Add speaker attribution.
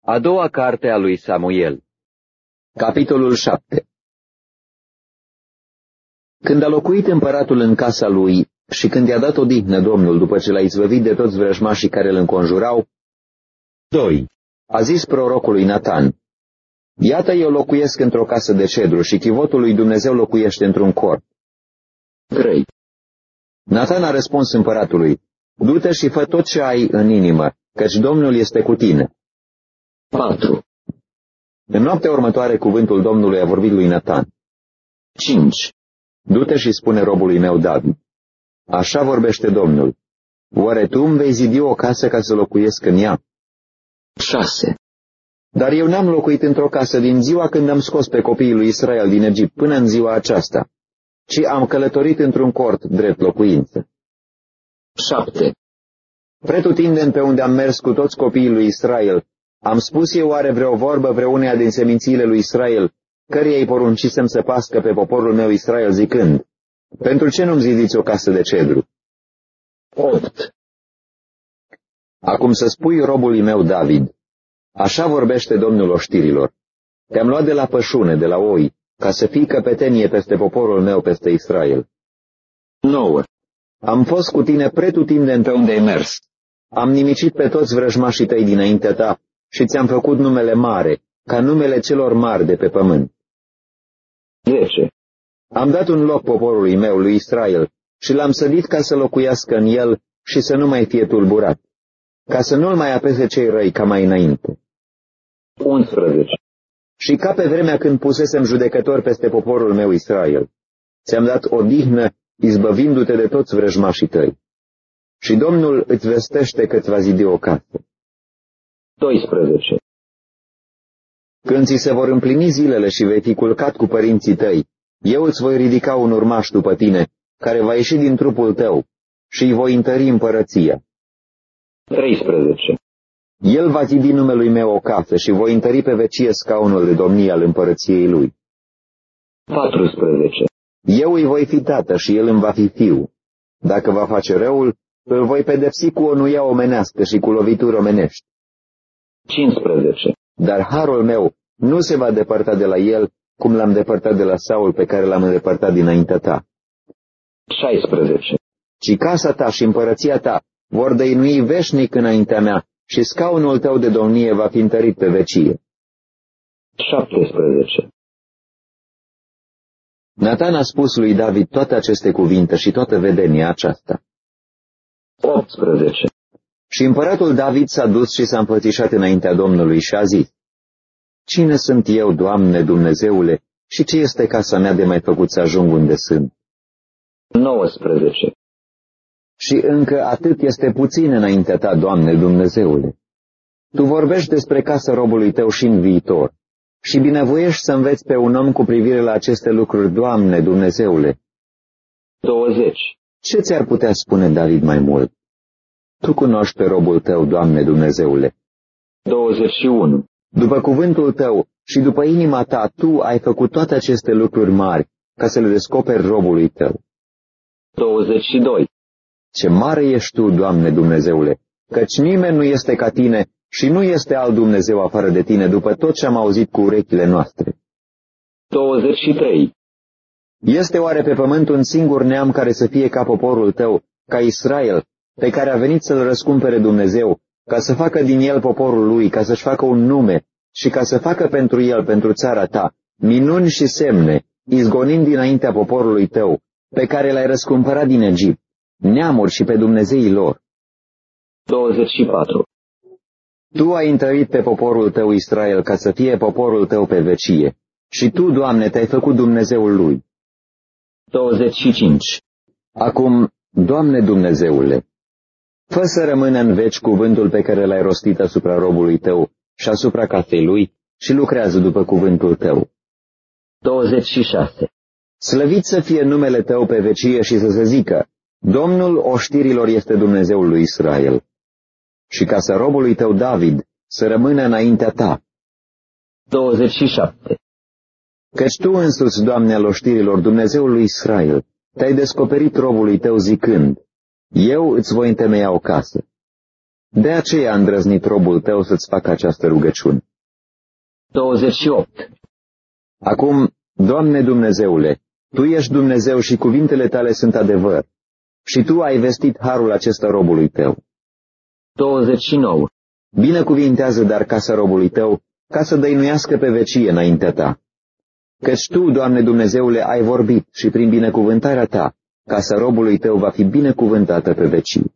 Speaker 1: A doua carte a lui Samuel.
Speaker 2: Capitolul 7. Când a locuit împăratul în casa lui și când i-a dat odihnă Domnul după ce l-a izbăvit de toți vrăjmașii care îl înconjurau, 2. A zis prorocului Natan: Iată, eu locuiesc într-o casă de cedru și chivotul lui Dumnezeu locuiește într-un cort. 3. Natan a răspuns împăratului: Du-te și fă tot ce ai în inimă, căci Domnul este cu tine. 4. În noaptea următoare cuvântul Domnului a vorbit lui Natan: 5. Du-te și spune robului meu David: Așa vorbește Domnul: Oare tu îmi vei zidi o casă ca să locuiesc în ea? 6. Dar eu n-am locuit într-o casă din ziua când am scos pe copiii lui Israel din Egipt până în ziua aceasta, ci am călătorit într-un cort drept locuință. 7. Pretutindeni pe unde am mers cu toți copiii lui Israel, am spus eu oare vreo vorbă vreuneia din semințiile lui Israel, căreia îi poruncisem să pască pe poporul meu Israel, zicând: Pentru ce nu-mi zidiți o casă de cedru? 8. Acum să spui robului meu David: Așa vorbește Domnul oștirilor: Te-am luat de la pășune, de la oi, ca să fii căpetenie peste poporul meu, peste Israel. 9. Am fost cu tine pretutindeni pe unde ai mers. Am nimicit pe toți vrăjmașii tăi dinaintea ta și ți-am făcut numele mare, ca numele celor mari de pe pământ. 10. Am dat un loc poporului meu, lui Israel, și l-am sădit ca să locuiască în el și să nu mai fie tulburat, ca să nu-l mai apese cei răi ca mai înainte. 11. Și ca pe vremea când pusesem judecători peste poporul meu Israel, ți-am dat odihnă, izbăvindu-te de toți vrăjmașii tăi. Și Domnul îți vestește că îți va zidi o casă. 12. Când ți se vor împlini zilele și vei fi culcat cu părinții tăi, eu îți voi ridica un urmaș după tine, care va ieși din trupul tău, și îi voi întări împărăția. 13. El va zidi numelui meu o casă și voi întări pe vecie scaunul de domnie al împărăției lui. 14. Eu îi voi fi tată și el îmi va fi fiu. Dacă va face răul, îl voi pedepsi cu o nuia omenească și cu lovituri omenești. 15. Dar harul meu nu se va depărta de la el, cum l-am depărtat de la Saul, pe care l-am îndepărtat dinaintea ta. 16. Ci casa ta și împărăția ta vor dăinui veșnic înaintea mea și scaunul tău de domnie va fi întărit pe vecie. 17. Natan a spus lui David toate aceste cuvinte și toată vedenia aceasta. 18. Și împăratul David s-a dus și s-a împățișat înaintea Domnului și a zis: Cine sunt eu, Doamne Dumnezeule, și ce este casa mea de mai făcut să ajung unde sunt? 19. Și încă atât este puțin înaintea ta, Doamne Dumnezeule. Tu vorbești despre casa robului tău și în viitor și binevoiești să înveți pe un om cu privire la aceste lucruri, Doamne Dumnezeule. 20. Ce ți-ar putea spune David mai mult? Tu cunoști pe robul tău, Doamne Dumnezeule. 21. După cuvântul tău și după inima ta, tu ai făcut toate aceste lucruri mari ca să le descoperi robului tău. 22. Ce mare ești tu, Doamne Dumnezeule, căci nimeni nu este ca tine și nu este alt Dumnezeu afară de tine, după tot ce am auzit cu urechile noastre. 23. Este oare pe pământ un singur neam care să fie ca poporul tău, ca Israel, pe care a venit să-l răscumpere Dumnezeu, ca să facă din el poporul lui, ca să-și facă un nume și ca să facă pentru el, pentru țara ta, minuni și semne, izgonind dinaintea poporului tău, pe care l-ai răscumpărat din Egipt, neamuri și pe Dumnezeii lor. 24. Tu ai întărit pe poporul tău Israel ca să fie poporul tău pe vecie, și tu, Doamne, te-ai făcut Dumnezeul lui. 25. Acum, Doamne Dumnezeule, fă să rămână în veci cuvântul pe care l-ai rostit asupra robului tău și asupra casei lui și lucrează după cuvântul tău. 26. Slăvit să fie numele tău pe vecie și să se zică: Domnul oștirilor este Dumnezeul lui Israel. Și casa robului tău David să rămână înaintea ta. 27. Căci tu însuți, Doamne al oștirilor, Dumnezeul lui Israel, te-ai descoperit robului tău zicând: Eu îți voi întemeia o casă. De aceea a îndrăznit robul tău să-ți facă această rugăciune.
Speaker 1: 28.
Speaker 2: Acum, Doamne Dumnezeule, Tu ești Dumnezeu și cuvintele Tale sunt adevăr. Și Tu ai vestit harul acesta robului Tău.
Speaker 1: 29.
Speaker 2: Binecuvintează dar casa robului Tău, ca să dăinuiască pe vecie înaintea Ta. Căci Tu, Doamne Dumnezeule, ai vorbit și prin binecuvântarea Ta, casa robului Tău va fi binecuvântată pe vecie.